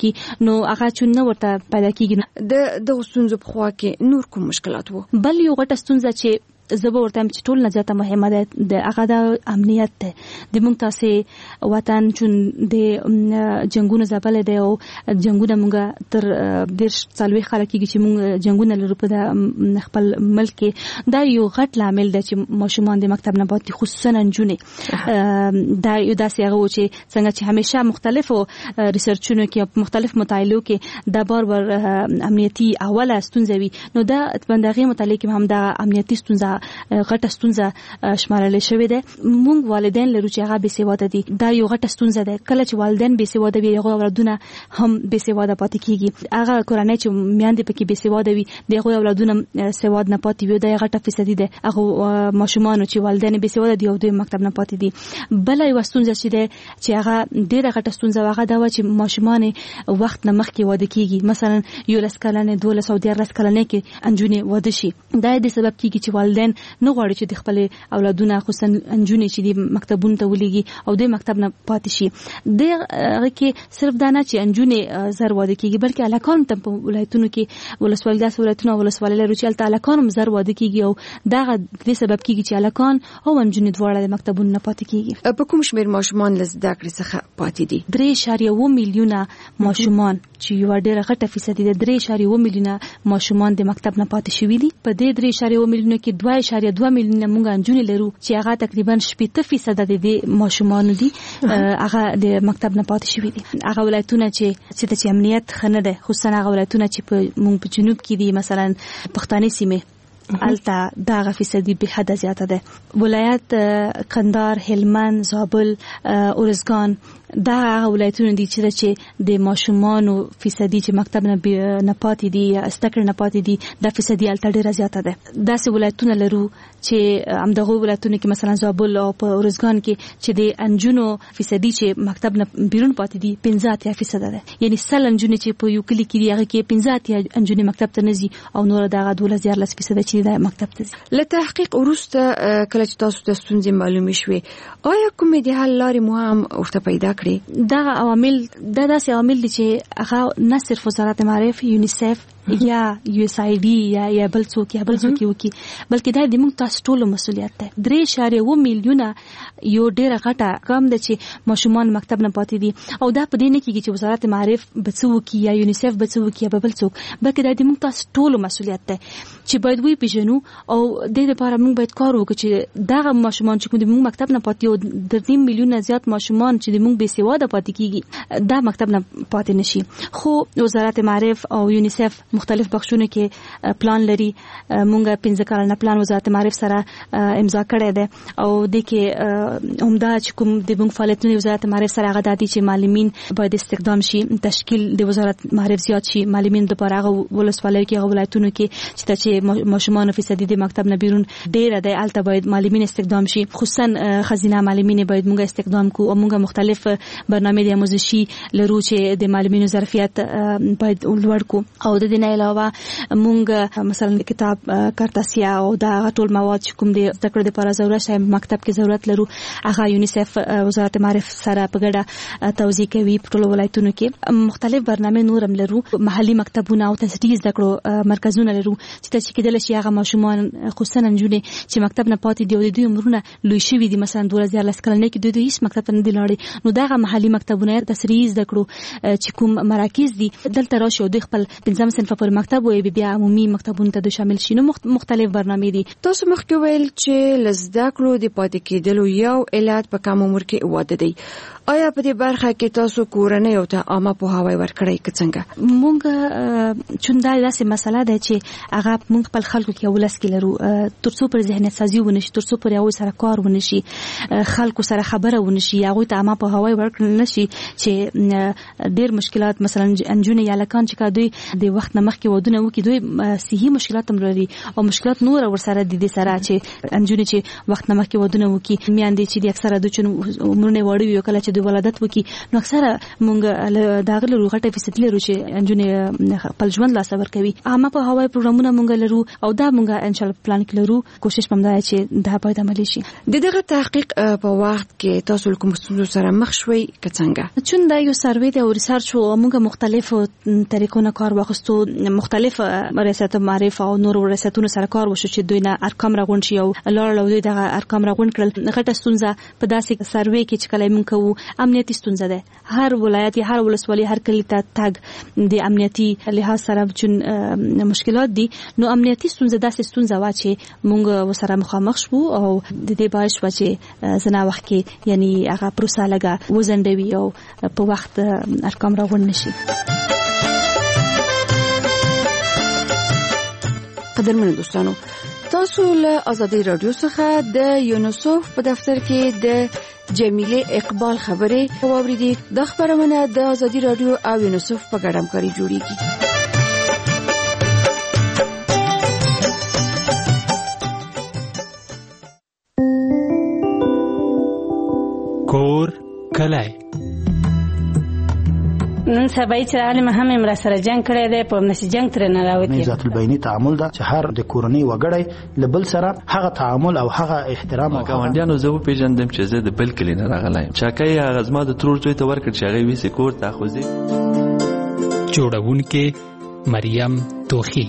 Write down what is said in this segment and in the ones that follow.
کی نو هغه چون نه ورته پیدا کیږي. د ستونزو په خوا کې نور کوم مشکلات وو؟ بل یو غټه ستونزه چې زبر ورته چې ټول نه زیاته مهمه ده د هغه د امنیت ده. د موږ تاسو وطن چون د جنگونو زبل ده او جنگونو موږ تر ډیر څلوي خلک چې موږ جنگونو لرو په خپل ملک کې دا یو غټ لامل ده چې ماشومان د مکتب نه پاتې خصوصا نجونې دا یو داسې هغه چې څنګه چې همیشه مختلفو ریسرچونو کې مختلف مطالعو کې دا بار امنیتي اوله ستونزه وي نو دا بندغه متعلق هم دا امنیتي ستونزه غټه ستونزه شمارل شوې ده. موږ والدین لرو چې هغه بې سواده دي. دا یو غټه ستونزه ده. کله چې والدین بې سواده وي هغه اولادونه هم بې سواده پاتې کیږي. هغه کورنۍ چې میاندې پکې بې سواده وي دغه اولادونه سواد نه پاتې وي. دا غټه فیصدي ده. هغه ماشومان چې والدین بې سواده دي او د مکتب نه پاتې دي. بل یو ستونزه چې ده چې هغه ډیره غټه ستونزه هغه دا چې ماشومان وخت نه مخکې واده کیږي. مثلا یو لسکلنه 12 او 13 کلنه کې انجونې واده شي. دا د سبب کیږي چې والدین نه غواړي چې د خپل اولادونه خصوصا انجونې چې د مکتبونو ته ولېږي او د مکتب نه پاتې شي. دغه کې صرف دا نه چې انجونې زر واده کیږي بلکې الکان ته په ولایتونو کې ولسوالۍ لري چې الته الکان هم زر واده کیږي او دغه د سبب کیږي چې الکان او انجونې دواړه د مکتبونو نه پاتې کیږي. په کوم شمېر ماشومان له زده کړې څخه پاتې دي؟ 3.1 میلیونه ماشومان چې یو ډېر غټه فیصد دي. 3.1 میلیونه ماشومان د مکتب نه پاتې شوي دي. په دې 3.1 میلیونه کې 2.2 میلیونه موږ انجونې لرو چې هغه تقریبا 80% د ماشومان دي هغه د مکتب نه پاتې شوي دي. هغه ولایتونه چې امنیت خنه ده خصوصا هغه ولایتونه چې په جنوب کې دي مثلا پښتاني سیمه الته دا فیصدي به حد زیاته ده. ولایت قندار، هلمند، زابل، ارزګان دا ولایتونه دي چې د ماشومان فیصدي چې مکتب نه پاتې دي استکر نه پاتې دي دا فیصدي الته ډیره زیاته ده. داسې ولایتونه لرو چې همدغه ولایتونه کې مثلا زابل او په ارزګان کې چې د انجونو فیصدي چې مکتب نه بیرون پاتې دي 15% ده. یعنی سل انجونې چې په یو کلی کې دی هغه کې 15 انجونې مکتب ته نزي او نور دغه 12% چې د مکتب ته ځي. له تحقیق وروسته کله چې تاسو د ستونزې معلومې شوې آیا کومې د حل لارې مو هم ورته پیدا کړې؟ دا عوامل داسې عوامل دي چې هغه نه صرف وزارت معارف، یونیسف یا USAID یا بل څوک وکي بلکې دا د موږ تاسو ټول مسؤلیت ده. 3.1 میلیونه یو ډیره غټه کم ده چې ماشومان مکتب نه پاتې دي او دا په دې نه کېږي چې وزارت معارف بچو کی یا یونیسف بچو کی یا بل څوک بلکې دا د موږ تاسو ټول مسؤلیت ده چې باید وی پیژنو او د دې لپاره موږ باید کار وکړو چې دا ماشومان چې موږ مکتب نه پاتې او د 3 میلیونه زیات ماشومان چې موږ بې سواده پاتې کیږي دا مکتب نه پاتې نشي. خو وزارت معارف او یونیسف مختلف بخشونه کې پلان لري. مونږه 15 کلنه پلان وزارت معارف سره امضا کړی دی او د کې عمده چې کوم د موږ فعالیتونه وزارت معارف سره هغه دي چې معلمین باید استخدام شي، تشکیل د وزارت معارف زیات شي، معلمین د پاره ولسوالۍ کې ولایتونو کې چې ماشومان فیصدي د مکتب نه بیرون ډیر دی الته باید معلمین استخدام شي. خصوصا خزینه معلمین باید مونږه استخدام کو او مونږه مختلف برنامه د آموزشي لرو چې د معلمینو ظرفیت باید لوړ کو او د دې نه علاوه مونږ مثلا کتاب کارتاسیا او دا ټول مواد چې کوم د زده کړې لپاره ضرورت شي مکتب کې ضرورت لرو هغه یونیسف وزارت معارف سره په ګډه توزیع کوي. په ټول ولایتونو کې مختلف برنامه نورم لرو، محلي مکتبونه او تدریس زده کړو مرکزونه لرو چې کېدل شي هغه ماشومان خصوصا نجونې چې مکتب نه پاتې دي او د دوی عمرونه لوی شوي دي مثلا 2010 کلنه کې دوی هیڅ مکتب نه دي لاړې نو دا محلي مکتبونه تدریس زده کړو چې کوم مراکز دي دلته راشي او د خپل 15 صنف پر مکتب او بیا عمومي مکتبونو ته شامل شي. نو مختلف برنامې دي. تاسو مخکې ویل چې لزده کړو د پاتې کېدلو یو علت په کم عمر کې واده دی. آیا په دې برخه کې تاسو کورنۍ او ته عامه پوهاوی ورکړی که څنګه؟ مونږ چون دا داسې مسله ده چې هغه مونږ خپل خلکو کې ولس کې لرو ترڅو پر ذهنیت سازي ونشي، ترڅو پر یو سره کار ونشي، خلکو سره خبره ونشي، هغه ته عامه پوهاوی ورکړل نشي چې ډېر مشکلات مثلا انجونې یا لکان چې دوی د وخت وخت نه مخکې ودونه وکړي دوی صحي مشکلات هم لري او مشکلات نور ورسره د دې سره چې انجونې چې وخت نه مخکې ودونه وکړي میاندې چې د اکثره د چون عمرونه وړي وي کله چې د ولادت وکړي نو اکثره مونږ داغه لرو غټه فیصد لرو چې انجونې خپل ژوند لا صبر کوي عامه په هوای پروګرامونه مونږ لرو او دا مونږ ان شاء الله پلان کړو کوشش کوم دا چې دا باید عملي شي دغه تحقیق په وخت کې تاسو کوم څه سره مخ شوي کڅنګه چون دا یو سروې دی او ریسرچ او مونږ مختلف طریقو نه کار واخستو مختلف ریاست معرف او نور ریاستونو سره کار وشو چې دوی نه ارقام راغون شي او لاره دوی دغه ارقام راغون کړل غټه ستونزه په داسې سروې کې چې کله مونږ کوو امنیتي ستونزه ده هر ولایت هر ولسوالي هر کلی ته تګ د امنیتي لحاظ سره چون مشکلات دي نو امنیتي ستونزه داسې ستونزه وا چې مونږ وسره مخامخ شو او د دې باعث و چې زنا وخت کې یعنی هغه پروسه لګه وزندوي او په وخت ارقام راغون نشي قدرمن دوستانو تاسو له ازادي رادیو څخه د یونیسف په دفتر کې د جمیله اقبال خبرې واوریدي د خبرونه د ازادي رادیو او یونیسف په ګډه همکاري جوړیږي کور کلای نن سبا چې عالم هم امر سره جنگ کړی دی په نس جنگ تر نه راوتی ذات البینی تعامل دا چې هر د کورنۍ وګړی لبل سره هغه تعامل او هغه احترام او ګاونډیانو زه پیژندم چې زه د بل کلی نه راغلایم چاکای هغه زما د ترور ځای ته ورکړ چې هغه ویسي کور ته خوځي جوړونکې مریم توخی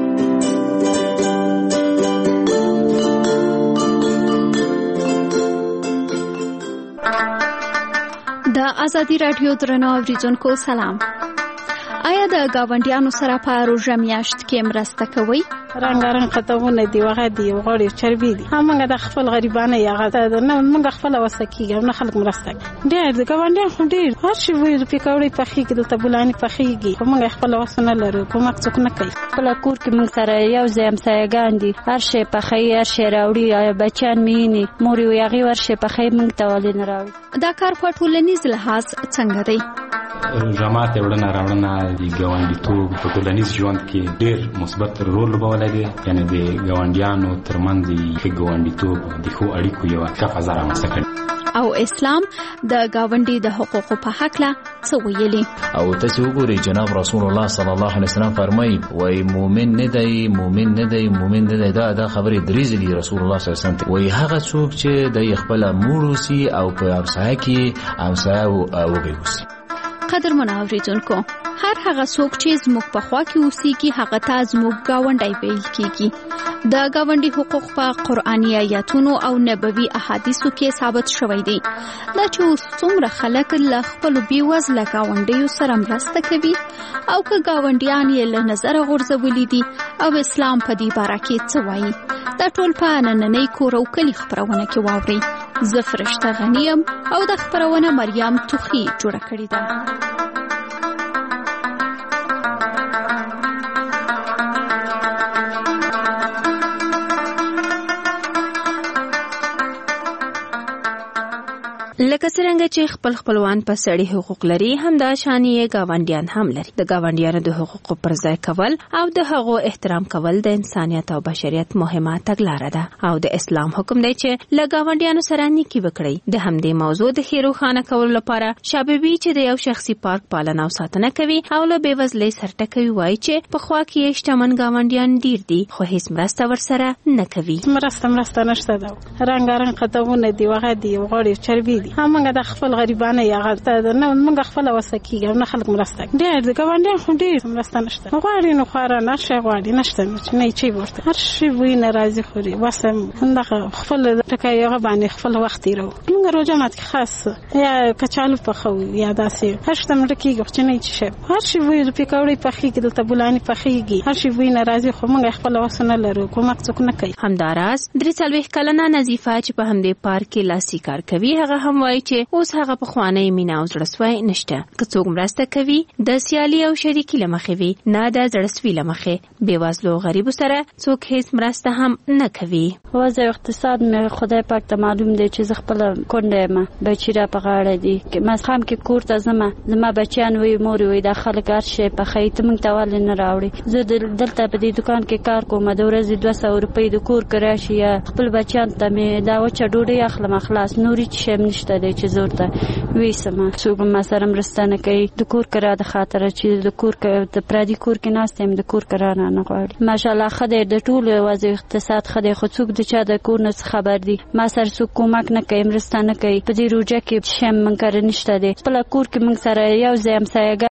د ازادي رادیو درنو اوریدونکو سلام آیا د گاونډیانو سره په روژه میاشت کې مرسته کوئ؟ رنگارنګ خطونه دی وغه دی غوړي چربي دي همغه د خپل غریبانه یغه نه موږ خپل وسکیږو نه خلک مرسته ډېر د گاونډیان خو ډېر هر شي وي په کاوړي په خې کې د تبولانی په خېږي موږ خپل وسنه لرو کوم څوک نه کوي خپل کور کې موږ سره یو ځای سایګان دي هر شي په خې هر شي راوړي بچان مینی مور یو یغي ور شي په خې موږ تولین راوړي دا کار په ټولنیز لحاظ څنګه دی جماعت وړاندې راوړنه د ګاونډیتوب په ټولنیز ژوند کې ډېر مثبت رول لوبولی یعنی د ګاونډیانو ترمنځ د ګاونډیتوب د ښو اړیکو یو ښه فضا رامنځته کړي او اسلام د ګاونډي د حقوقو په حق لا څه ویلي او تاسو وګورئ جناب رسول الله صلی الله علیه وسلم فرمایي وای مؤمن نه دی دا خبره دریز دی رسول الله صلی الله علیه وسلم وای هغه څوک چې د خپل موروسی او په امسایه کې امسایه وګوي قدرمن اوریدونکو هر هغه څوک چې زموږ په خوا کې اوسېږي هغه ته زموږ ګاونډی ویل کېږي د ګاونډي حقوق په قرآني آیاتونو او نبوي احادیثو کې ثابت شوی دی دا چې څومره خلک له خپلو بېوزله ګاونډیو سره مرسته کوي او که ګاونډیان یې له نظره غورځولي دي او اسلام په دې باره کې څه وایي دا ټول په نننۍ کور او کلي خپرونه کې واورئ زه فرشته غنی یم او د خپرونه مریم توخی جوړه کړې ده لکه څنګه چې خپل خپلوان په سړي حقوق لري هم دا شانی گاونډیان هم لري د گاونډیانو د حقوقو پر ځای کول او د هغو احترام کول د انسانيت او بشریت مهمه تګلاره ده او د اسلام حکم دی چې له گاونډیانو سره نیکی وکړي د همدې موضوع د خیرو خانه کول لپاره شابهبي چې د یو شخصي پارک پالنه او ساتنه کوي او له بیوزلۍ سرټکوي وایي چې په خوا کې شتمن گاونډیان ډیر دي خو هیڅ مرسته ورسره نه کوي مرسته نشته دا رنگارنګ خطونه دی وغه دی غوړي چربي همغه د خپل غریبانه یغه نه موږ خپل وسکیږو نه خلک مرسته ډېر د ګاونډیان خو ډېر مرسته نشته غواړي نو خورا نشه غواړي نشته نه چی ورته هر شي وی ناراضي خوري واسم هغه خپل ټکای یغه باندې خپل وخت یې موږ روزه مات خاص یا کچالو په خو یا داسې هر څه مرکیږي چې نه چی شي هر شي وی د پکوړې په خې کې د تبولانی په خېږي هر شي وی ناراضي خو موږ خپل وسنه لرو کوم څوک نه کوي همداراز 43 کلنه نظیفه چې په همدې پارک کې لاسي کار کوي هغه هم وایي چې اوس هغه پخوانی مینه او زړسوی نشته. که څوک مرسته کوي د سیالي او شریکي له مخې وي، نه د زړسوي له مخې. بېوزلو غریبو سره څوک هیڅ مرسته هم نه کوي. وضع اقتصاد مې خدای پاک ته معلوم دی چې زه خپله کونډه یم، بچي را په غاړه دي. ماسخام کې کور ته ځمه، زما بچیان وایي مور وایي دا خلک هر شی پخوي، ته موږ ته ولې نه راوړې؟ زه دلته په دې دوکان کې کار کوم، د ورځې 200 روپۍ د کور کرایه شي، یا خپل بچیان ته مې دا وچه ډوډۍ اخلم خلاص، نور هېڅ شی نشته دی چې زه ورته ویسم. څوک ما سره مرسته نه کوي د کور کرایه د خاطره چې د کور د پردي کور کې ناست یم، د کور کرایه نه غواړي. ماشاءالله ښه دی، د ټولو وضع اقتصاد ښه دی، خو څوک د چا د کور نه خبر دي. ما سره څوک کومک نه کوي، مرسته نه کوي. په دې روژه کې شی موږ کره نشته دی. خپله کور کې موږ سره یو ځای همسایهګان